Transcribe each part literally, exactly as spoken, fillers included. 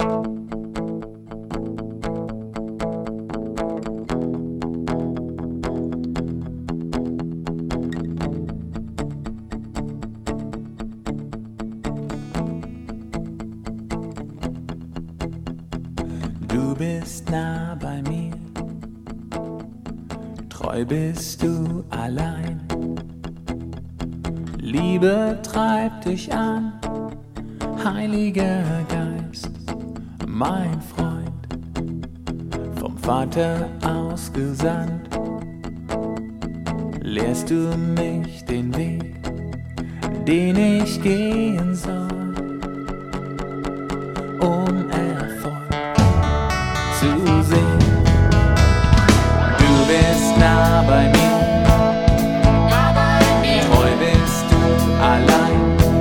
Du bist nah bei mir, treu bist du allein. Liebe treibt dich an, Heiliger Geist, mein Freund, vom Vater ausgesandt. Lehrst du mich den Weg, den ich gehen soll, um Erfolg zu sehen. Du bist nah bei mir, treu bist du allein.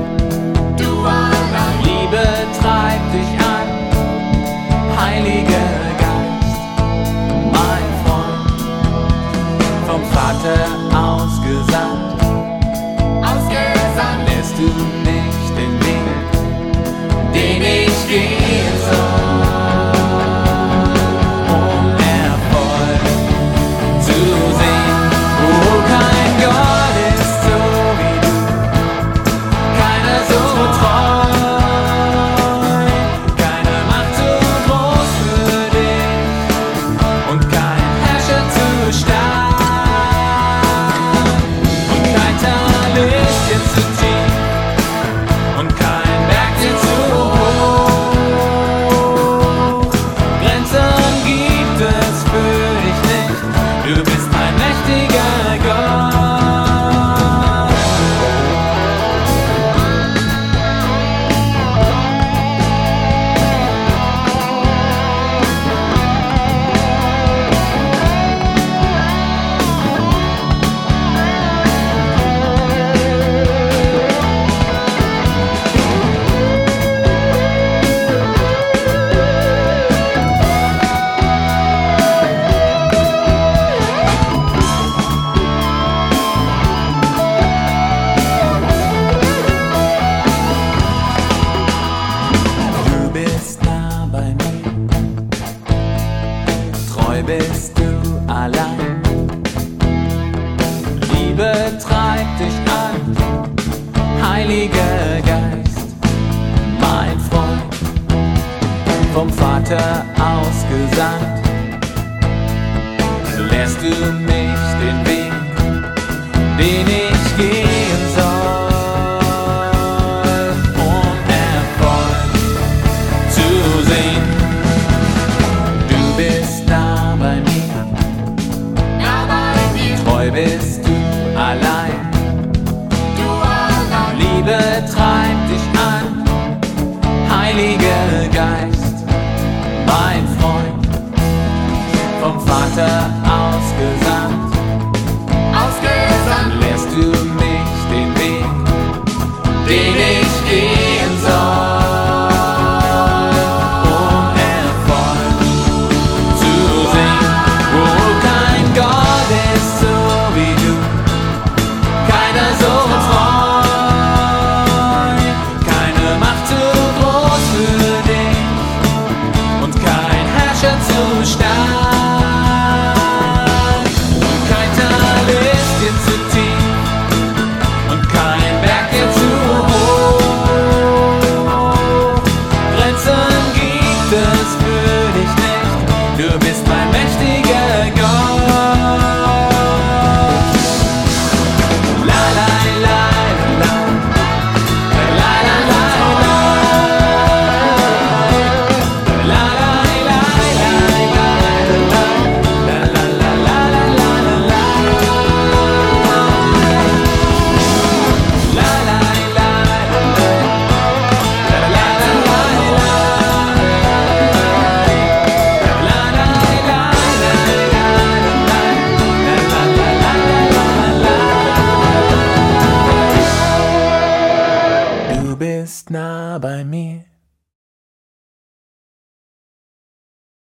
Liebe treibt dich an, Heiliger Geist, mein Freund, vom Vater ausgesandt. Ausgesandt. Lässt du nicht den Weg, den ich gehen soll, um Erfolg zu sehen. Oh, kein Gott ist so wie du, keiner so treu. Bist du allein, Liebe treibt dich an, Heiliger Geist, mein Freund, vom Vater ausgesandt. Lehrst du mich den Weg, den ich gehen soll, um Erfolg zu sehen. Du bist nah bei mir, treu bist du allein. Liebe treibt dich an, Heiliger Geist, mein Freund, vom Vater aus.